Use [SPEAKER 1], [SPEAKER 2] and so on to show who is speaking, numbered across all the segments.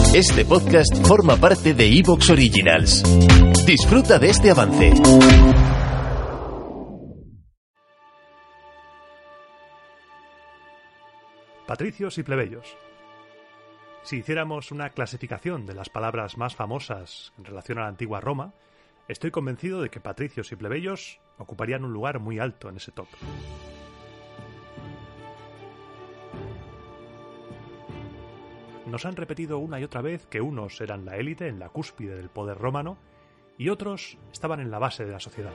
[SPEAKER 1] Este podcast forma parte de Evox Originals. Disfruta de este avance.
[SPEAKER 2] Patricios y plebeyos. Si hiciéramos una clasificación de las palabras más famosas en relación a la antigua Roma, estoy convencido de que patricios y plebeyos ocuparían un lugar muy alto en ese top. Nos han repetido una y otra vez que unos eran la élite en la cúspide del poder romano y otros estaban en la base de la sociedad.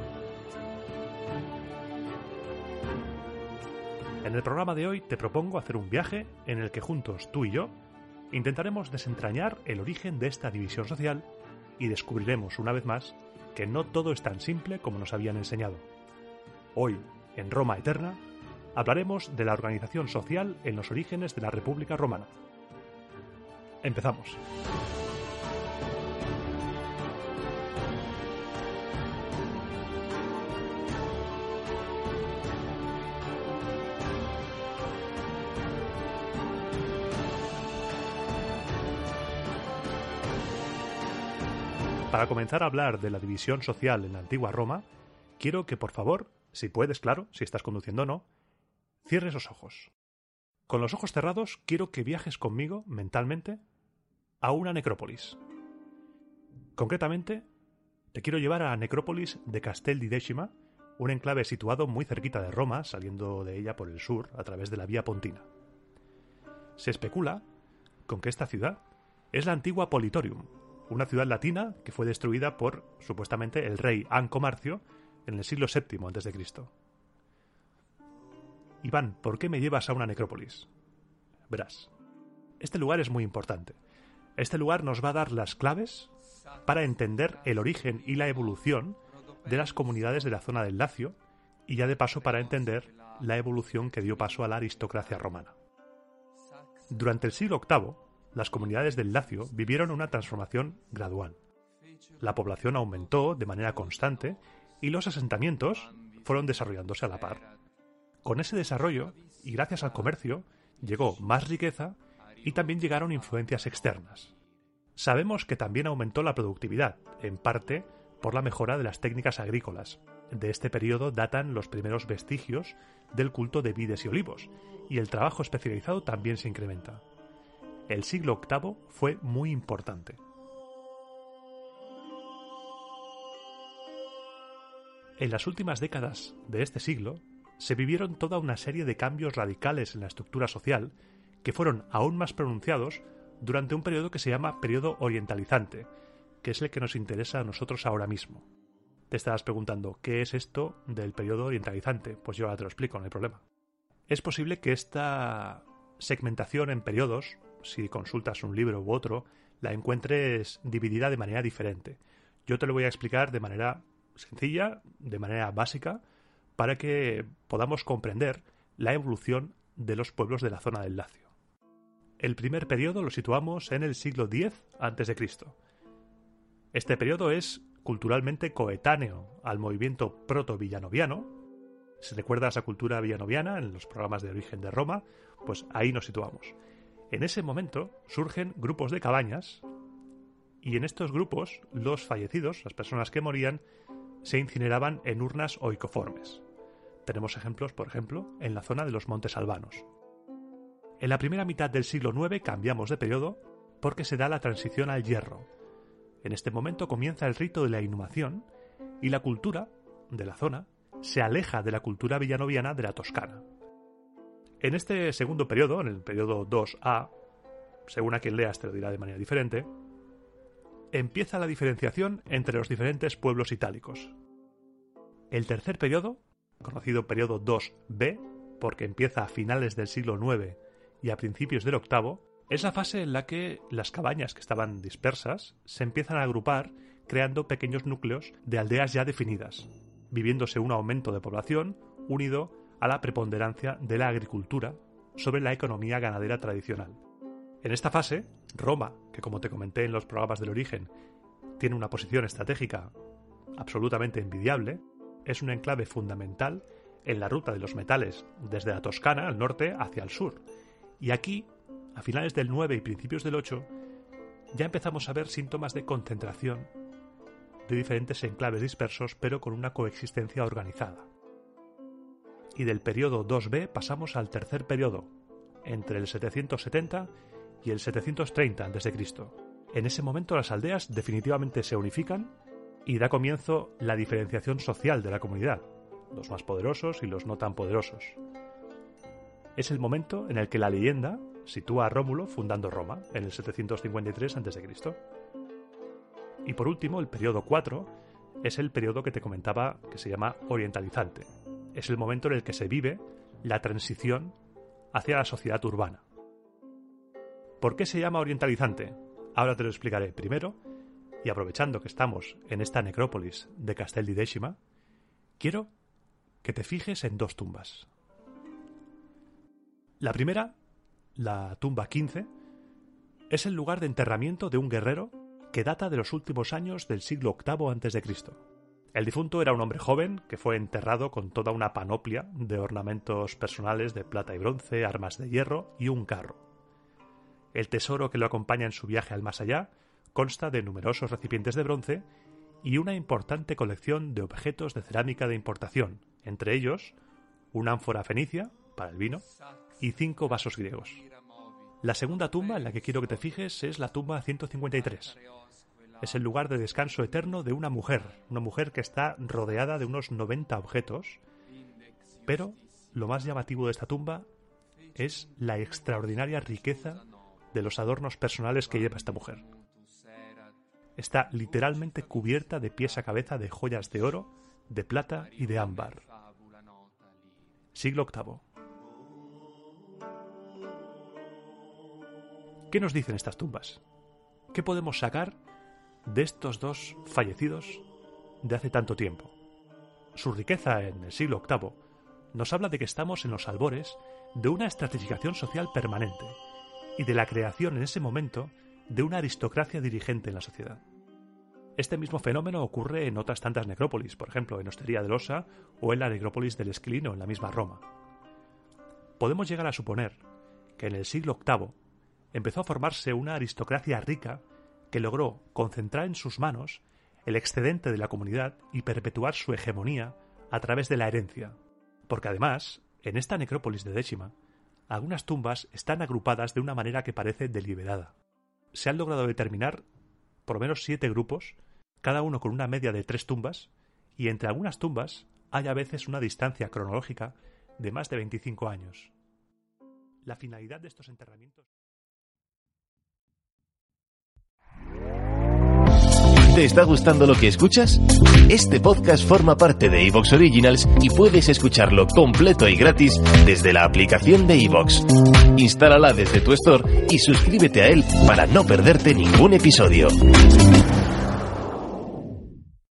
[SPEAKER 2] En el programa de hoy te propongo hacer un viaje en el que juntos tú y yo intentaremos desentrañar el origen de esta división social y descubriremos una vez más que no todo es tan simple como nos habían enseñado. Hoy, en Roma Eterna, hablaremos de la organización social en los orígenes de la República Romana. Empezamos. Para comenzar a hablar de la división social en la antigua Roma, quiero que por favor, si puedes, claro, si estás conduciendo o no, cierres los ojos. Con los ojos cerrados quiero que viajes conmigo mentalmente a una necrópolis. Concretamente, te quiero llevar a la necrópolis de Castel di Decima, un enclave situado muy cerquita de Roma, saliendo de ella por el sur a través de la Vía Pontina. Se especula con que esta ciudad es la antigua Politorium, una ciudad latina que fue destruida por, supuestamente, el rey Anco Marcio en el siglo VII a.C. Iván, ¿por qué me llevas a una necrópolis? Verás, este lugar es muy importante. Este lugar nos va a dar las claves para entender el origen y la evolución de las comunidades de la zona del Lacio y ya de paso para entender la evolución que dio paso a la aristocracia romana. Durante el siglo VIII, las comunidades del Lacio vivieron una transformación gradual. La población aumentó de manera constante y los asentamientos fueron desarrollándose a la par. Con ese desarrollo, y gracias al comercio, llegó más riqueza y también llegaron influencias externas. Sabemos que también aumentó la productividad, en parte por la mejora de las técnicas agrícolas. De este periodo datan los primeros vestigios del culto de vides y olivos, y el trabajo especializado también se incrementa. El siglo VIII fue muy importante. En las últimas décadas de este siglo, se vivieron toda una serie de cambios radicales en la estructura social que fueron aún más pronunciados durante un periodo que se llama periodo orientalizante, que es el que nos interesa a nosotros ahora mismo. Te estarás preguntando, ¿qué es esto del periodo orientalizante? Pues yo ahora te lo explico, no hay problema. Es posible que esta segmentación en periodos, si consultas un libro u otro, la encuentres dividida de manera diferente. Yo te lo voy a explicar de manera sencilla, de manera básica, para que podamos comprender la evolución de los pueblos de la zona del Lacio. El primer periodo lo situamos en el siglo X a.C. Este periodo es culturalmente coetáneo al movimiento proto-villanoviano. Si recuerdas la cultura villanoviana en los programas de origen de Roma, pues ahí nos situamos. En ese momento surgen grupos de cabañas y en estos grupos los fallecidos, las personas que morían, se incineraban en urnas oicoformes. Tenemos ejemplos, por ejemplo, en la zona de los Montes Albanos. En la primera mitad del siglo IX cambiamos de periodo porque se da la transición al hierro. En este momento comienza el rito de la inhumación y la cultura de la zona se aleja de la cultura villanoviana de la Toscana. En este segundo periodo, en el periodo 2A, según a quien leas te lo dirá de manera diferente, empieza la diferenciación entre los diferentes pueblos itálicos. El tercer periodo, conocido periodo 2B, porque empieza a finales del siglo IX y a principios del VIII, es la fase en la que las cabañas que estaban dispersas se empiezan a agrupar creando pequeños núcleos de aldeas ya definidas, viviéndose un aumento de población unido a la preponderancia de la agricultura sobre la economía ganadera tradicional. En esta fase, Roma, que como te comenté en los programas del origen, tiene una posición estratégica absolutamente envidiable, es un enclave fundamental en la ruta de los metales desde la Toscana al norte hacia el sur. Y aquí, a finales del 9 y principios del 8, ya empezamos a ver síntomas de concentración de diferentes enclaves dispersos, pero con una coexistencia organizada. Y del periodo 2B pasamos al tercer periodo, entre el 770 y el 730 a.C. En ese momento las aldeas definitivamente se unifican y da comienzo la diferenciación social de la comunidad, los más poderosos y los no tan poderosos. Es el momento en el que la leyenda sitúa a Rómulo fundando Roma, en el 753 a.C. Y por último, el periodo 4 es el periodo que te comentaba que se llama orientalizante. Es el momento en el que se vive la transición hacia la sociedad urbana. ¿Por qué se llama orientalizante? Ahora te lo explicaré. Primero, y aprovechando que estamos en esta necrópolis de Castel di Decima, quiero que te fijes en dos tumbas. La primera, la tumba 15, es el lugar de enterramiento de un guerrero que data de los últimos años del siglo VIII a.C. El difunto era un hombre joven que fue enterrado con toda una panoplia de ornamentos personales de plata y bronce, armas de hierro y un carro. El tesoro que lo acompaña en su viaje al más allá consta de numerosos recipientes de bronce y una importante colección de objetos de cerámica de importación, entre ellos una ánfora fenicia para el vino y 5 vasos griegos. La segunda tumba en la que quiero que te fijes es la tumba 153. Es el lugar de descanso eterno de una mujer que está rodeada de unos 90 objetos, pero lo más llamativo de esta tumba es la extraordinaria riqueza de los adornos personales que lleva esta mujer. Está literalmente cubierta de pies a cabeza de joyas de oro, de plata y de ámbar. Siglo VIII. ¿Qué nos dicen estas tumbas? ¿Qué podemos sacar de estos dos fallecidos de hace tanto tiempo? Su riqueza en el siglo VIII nos habla de que estamos en los albores de una estratificación social permanente y de la creación en ese momento de una aristocracia dirigente en la sociedad. Este mismo fenómeno ocurre en otras tantas necrópolis, por ejemplo en Osteria del Ossa o en la necrópolis del Esquilino en la misma Roma. Podemos llegar a suponer que en el siglo VIII empezó a formarse una aristocracia rica que logró concentrar en sus manos el excedente de la comunidad y perpetuar su hegemonía a través de la herencia. Porque además, en esta necrópolis de Decima, algunas tumbas están agrupadas de una manera que parece deliberada. Se han logrado determinar por lo menos 7 grupos, cada uno con una media de 3 tumbas, y entre algunas tumbas hay a veces una distancia cronológica de más de 25 años. La finalidad de estos enterramientos...
[SPEAKER 1] ¿Te está gustando lo que escuchas? Este podcast forma parte de iVoox Originals y puedes escucharlo completo y gratis desde la aplicación de iVoox. Instálala desde tu store y suscríbete a él para no perderte ningún episodio.